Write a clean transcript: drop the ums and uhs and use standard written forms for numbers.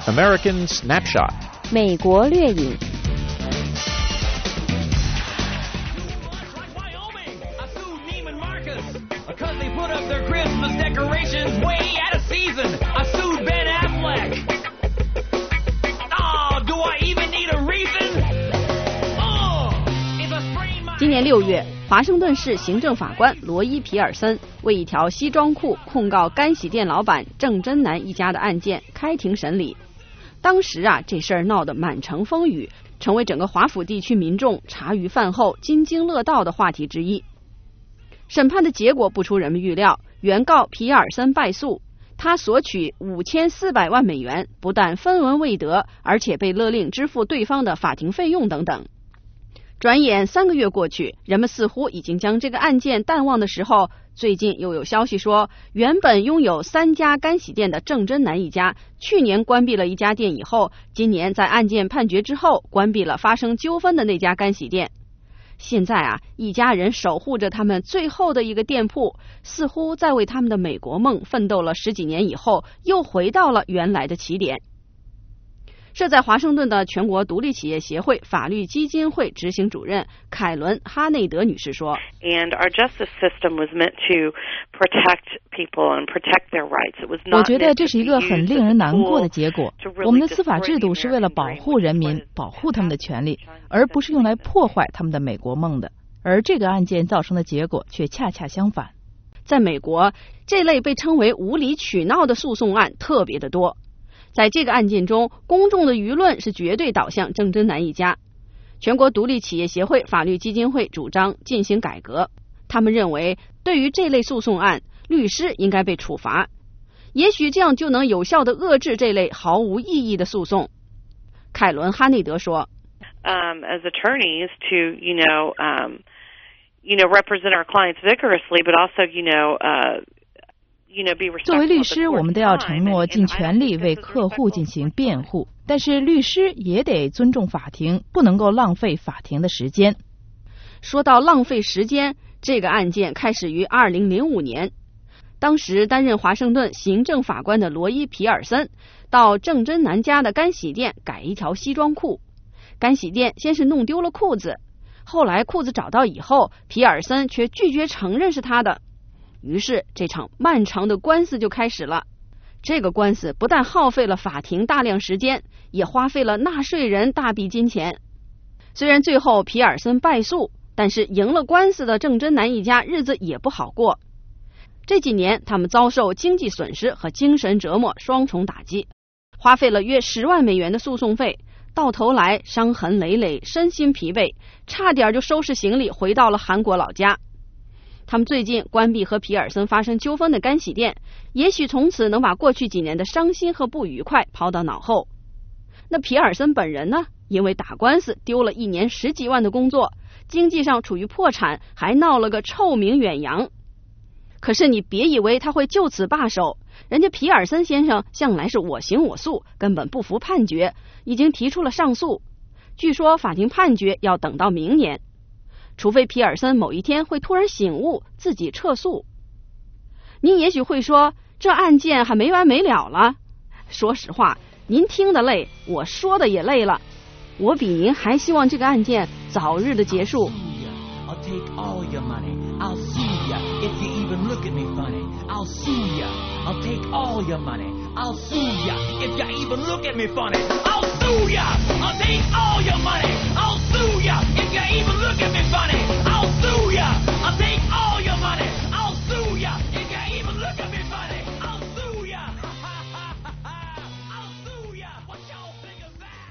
American Snapshot 美国掠影。今年6月，华盛顿市行政法官罗伊·皮尔森为一条西装裤控告干洗店老板郑真南一家的案件开庭审理。当时这事儿闹得满城风雨，成为整个华府地区民众茶余饭后津津乐道的话题之一。审判的结果不出人们预料，原告皮尔森败诉，他索取5400万美元，不但分文未得，而且被勒令支付对方的法庭费用等等。转眼3个月过去，人们似乎已经将这个案件淡忘的时候，最近又有消息说，原本拥有3家干洗店的郑真南一家，去年关闭了一家店以后，今年在案件判决之后，关闭了发生纠纷的那家干洗店。现在一家人守护着他们最后的一个店铺，似乎在为他们的美国梦奋斗了10几年以后，又回到了原来的起点。设在华盛顿的全国独立企业协会法律基金会执行主任凯伦·哈内德女士说 And our justice system was meant to protect people and protect their rights. It was not 我觉得这是一个很令人难过的结果。我们的司法制度是为了保护人民，保护他们的权利，而不是用来破坏他们的美国梦的。而这个案件造成的结果却恰恰相反。 在美国，这类被称为无理取闹的诉讼案特别的多。在这个案件中，公众的舆论是绝对导向郑真南一家。全国独立企业协会法律基金会主张进行改革，他们认为对于这类诉讼案，律师应该被处罚，也许这样就能有效地遏制这类毫无意义的诉讼。凯伦·哈内德说 as attorneys to, represent our clients vigorously, but also, 作为律师，我们都要承诺尽全力为客户进行辩护，但是律师也得尊重法庭，不能够浪费法庭的时间。 说到浪费时间，这个案件开始于2005年，当时担任华盛顿行政法官的罗伊·皮尔森到郑真南家的干洗店改一条西装裤，干洗店先是弄丢了裤子，后来裤子找到以后，皮尔森却拒绝承认是他的。于是这场漫长的官司就开始了。这个官司不但耗费了法庭大量时间，也花费了纳税人大笔金钱。虽然最后皮尔森败诉，但是赢了官司的郑真南一家日子也不好过。这几年他们遭受经济损失和精神折磨双重打击，花费了约10万美元的诉讼费，到头来伤痕累累，身心疲惫，差点就收拾行李回到了韩国老家。他们最近关闭和皮尔森发生纠纷的干洗店，也许从此能把过去几年的伤心和不愉快抛到脑后。那皮尔森本人呢，因为打官司丢了1年10几万的工作，经济上处于破产，还闹了个臭名远扬。可是你别以为他会就此罢手，人家皮尔森先生向来是我行我素，根本不服判决，已经提出了上诉。据说法庭判决要等到明年，除非皮尔森某一天会突然醒悟，自己撤诉。您也许会说，这案件还没完没了了。说实话，您听得累，我说的也累了。我比您还希望这个案件早日的结束。 I'll take all your money. I'll sue ya if you even look at me funny. I'll sue ya.